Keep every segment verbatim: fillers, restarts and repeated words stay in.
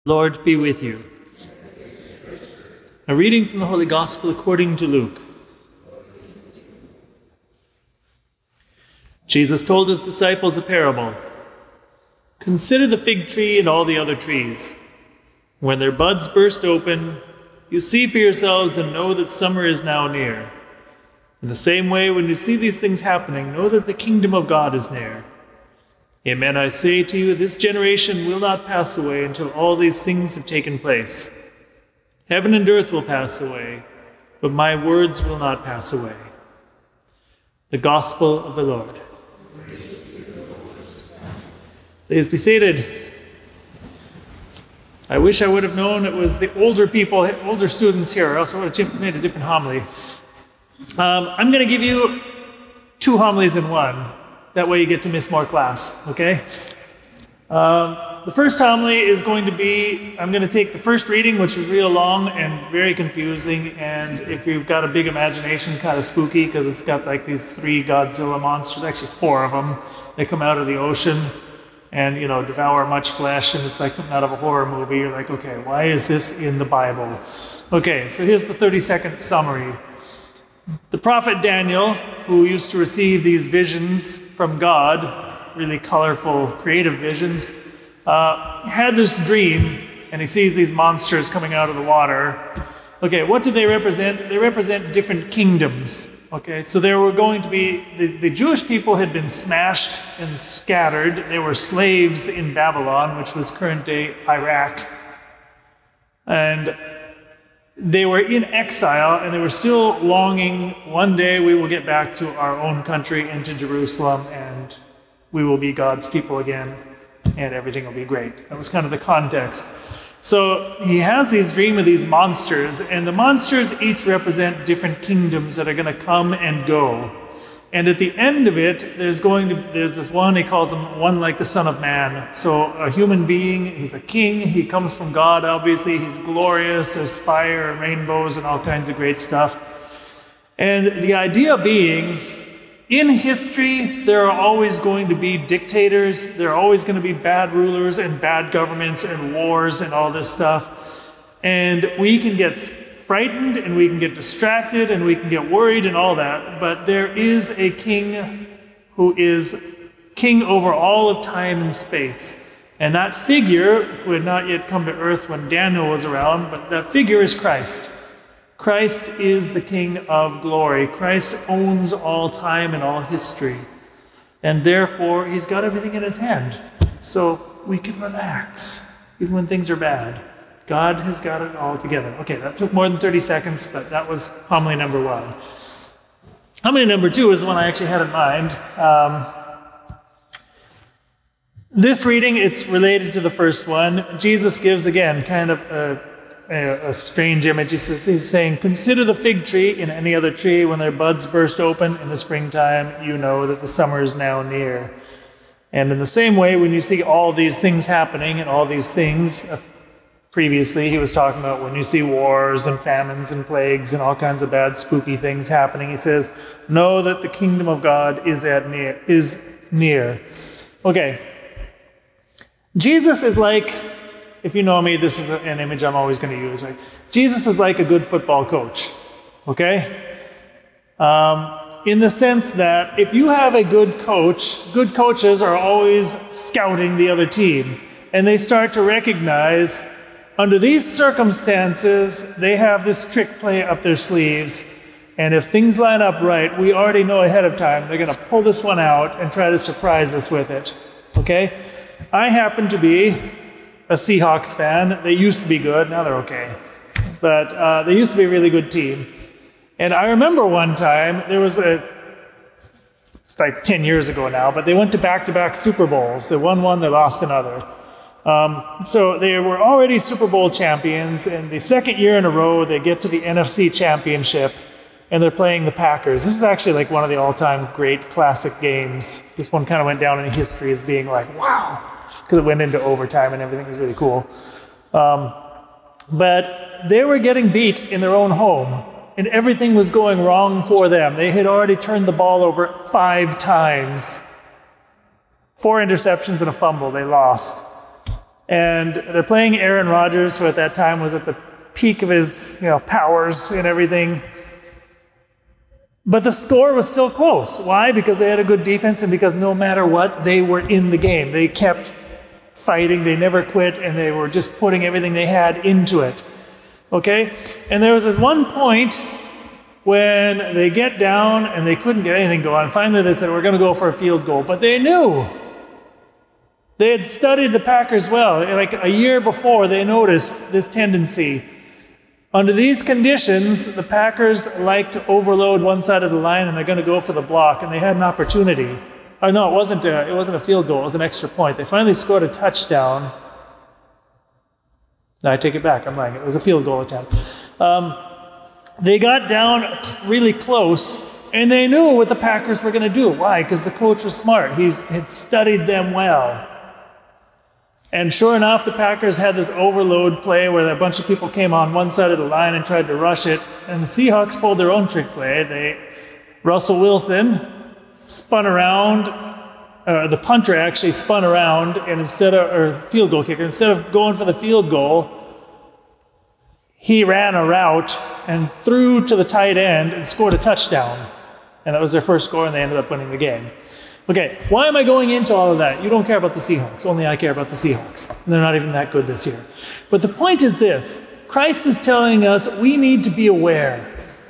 Lord be with you. A reading from the Holy Gospel according to Luke. Jesus told his disciples a parable. Consider the fig tree and all the other trees. When their buds burst open, you see for yourselves and know that summer is now near. In the same way, when you see these things happening, know that the kingdom of God is near. Amen, I say to you, this generation will not pass away until all these things have taken place. Heaven and earth will pass away, but my words will not pass away. The Gospel of the Lord. Please be seated. I wish I would have known it was the older people, older students here, or else I would have made a different homily. Um, I'm going to give you two homilies in one. That way you get to miss more class, okay? Um, the first homily is going to be, I'm going to take the first reading, which is real long and very confusing, and if you've got a big imagination, kind of spooky, because it's got like these three Godzilla monsters, actually four of them. They come out of the ocean and, you know, devour much flesh, and it's like something out of a horror movie. You're like, okay, why is this in the Bible? Okay, so here's the thirty second summary. The prophet Daniel, who used to receive these visions from God, really colorful, creative visions, uh, had this dream, and he sees these monsters coming out of the water. Okay, what do they represent? They represent different kingdoms. Okay, so there were going to be, the, the Jewish people had been smashed and scattered. They were slaves in Babylon, which was current-day Iraq. And they were in exile, and they were still longing, one day we will get back to our own country and to Jerusalem, and we will be God's people again, and everything will be great. That was kind of the context. So he has these dreams of these monsters, and the monsters each represent different kingdoms that are going to come and go. And at the end of it, there's going to there's this one, he calls him one like the Son of Man. So a human being, he's a king, he comes from God, obviously, he's glorious, there's fire and rainbows and all kinds of great stuff. And the idea being, in history, there are always going to be dictators, there are always going to be bad rulers and bad governments and wars and all this stuff. And we can get frightened, and we can get distracted, and we can get worried and all that, but there is a king who is king over all of time and space. And that figure, who had not yet come to earth when Daniel was around, but that figure is Christ. Christ is the King of glory. Christ owns all time and all history. And therefore, he's got everything in his hand. So we can relax, even when things are bad. God has got it all together. Okay, that took more than thirty seconds, but that was homily number one. Homily number two is the one I actually had in mind. Um, this reading, it's related to the first one. Jesus gives, again, kind of a, a, a strange image. He says, he's saying, consider the fig tree and any other tree. When their buds burst open in the springtime, you know that the summer is now near. And in the same way, when you see all these things happening and all these things, previously, he was talking about when you see wars and famines and plagues and all kinds of bad, spooky things happening. He says, know that the kingdom of God is at near. Is near. Okay. Jesus is like, if you know me, this is an image I'm always going to use, right? Jesus is like a good football coach. Okay? Um, in the sense that if you have a good coach, good coaches are always scouting the other team. And they start to recognize, under these circumstances, they have this trick play up their sleeves, and if things line up right, we already know ahead of time they're going to pull this one out and try to surprise us with it. Okay? I happen to be a Seahawks fan. They used to be good, now they're okay. But uh, they used to be a really good team. And I remember one time, there was a, it's like ten years ago now, but they went to back-to-back Super Bowls. They won one, they lost another. Um, so they were already Super Bowl champions, and the second year in a row they get to the N F C Championship, and they're playing the Packers. This is actually like one of the all-time great classic games. This one kind of went down in history as being like, wow, because it went into overtime and everything was really cool. Um, but they were getting beat in their own home, and everything was going wrong for them. They had already turned the ball over five times. Four interceptions and a fumble, they lost. And they're playing Aaron Rodgers, who at that time was at the peak of his, you know, powers and everything. But the score was still close. Why? Because they had a good defense, and because no matter what, they were in the game. They kept fighting, they never quit, and they were just putting everything they had into it. Okay? And there was this one point when they get down and they couldn't get anything going. Finally they said, we're going to go for a field goal. But they knew. They had studied the Packers well. Like a year before, they noticed this tendency. Under these conditions, the Packers like to overload one side of the line, and they're going to go for the block, and they had an opportunity. Oh, no, it wasn't a, it wasn't a field goal. It was an extra point. They finally scored a touchdown. No, I take it back. I'm lying. It was a field goal attempt. Um, they got down really close, and they knew what the Packers were going to do. Why? Because the coach was smart. He had studied them well. And sure enough, the Packers had this overload play where a bunch of people came on one side of the line and tried to rush it. And the Seahawks pulled their own trick play. They, Russell Wilson spun around. Uh, the punter actually spun around, and instead of, or field goal kicker, instead of going for the field goal, he ran a route and threw to the tight end and scored a touchdown. And that was their first score, and they ended up winning the game. Okay, why am I going into all of that? You don't care about the Seahawks. Only I care about the Seahawks. And they're not even that good this year. But the point is this. Christ is telling us we need to be aware.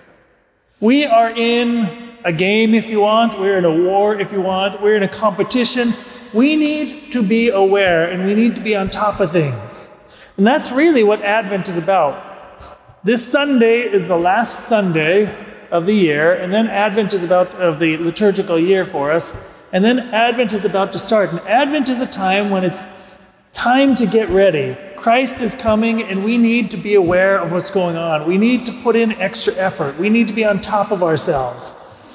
We are in a game, if you want. We're in a war, if you want. We're in a competition. We need to be aware, and we need to be on top of things. And that's really what Advent is about. This Sunday is the last Sunday of the year, and then Advent is about of the liturgical year for us. And then Advent is about to start. And Advent is a time when it's time to get ready. Christ is coming, and we need to be aware of what's going on. We need to put in extra effort. We need to be on top of ourselves.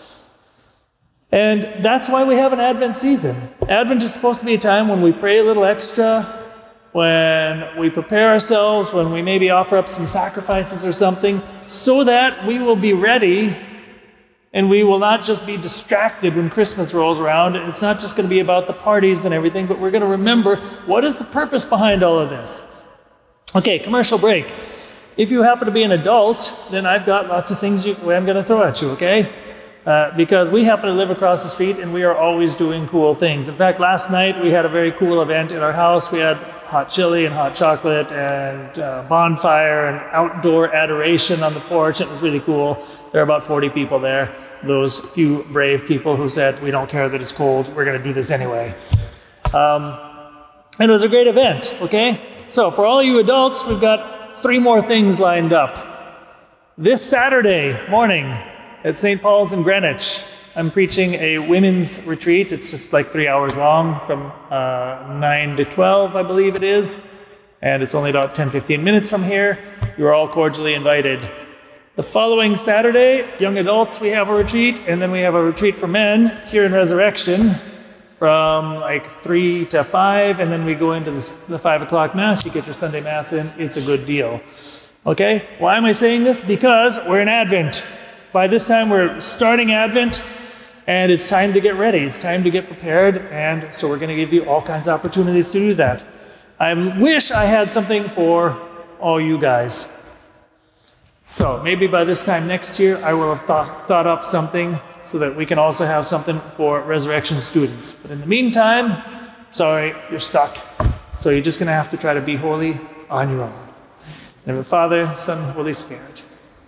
And that's why we have an Advent season. Advent is supposed to be a time when we pray a little extra, when we prepare ourselves, when we maybe offer up some sacrifices or something, so that we will be ready. And we will not just be distracted when Christmas rolls around. It's not just going to be about the parties and everything, but we're going to remember what is the purpose behind all of this. Okay, commercial break. If you happen to be an adult, then I've got lots of things you, I'm going to throw at you, okay? Uh, because we happen to live across the street, and we are always doing cool things. In fact, last night we had a very cool event in our house. We had hot chili and hot chocolate and uh, bonfire and outdoor adoration on the porch. It was really cool. There are about forty people there. Those few brave people who said, we don't care that it's cold, we're going to do this anyway. Um, and it was a great event, okay? So for all you adults, we've got three more things lined up. This Saturday morning at Saint Paul's in Greenwich, I'm preaching a women's retreat. It's just like three hours long from uh, nine to twelve, I believe it is. And it's only about ten, fifteen minutes from here. You're all cordially invited. The following Saturday, young adults, we have a retreat, and then we have a retreat for men here in Resurrection from like three to five, and then we go into the, the five o'clock Mass. You get your Sunday Mass in. It's a good deal. Okay? Why am I saying this? Because we're in Advent. By this time, we're starting Advent, and it's time to get ready. It's time to get prepared, and so we're going to give you all kinds of opportunities to do that. I wish I had something for all you guys. So maybe by this time next year, I will have thought, thought up something so that we can also have something for Resurrection students. But in the meantime, sorry, you're stuck. So you're just going to have to try to be holy on your own. In the name of the Father, Son, Holy Spirit.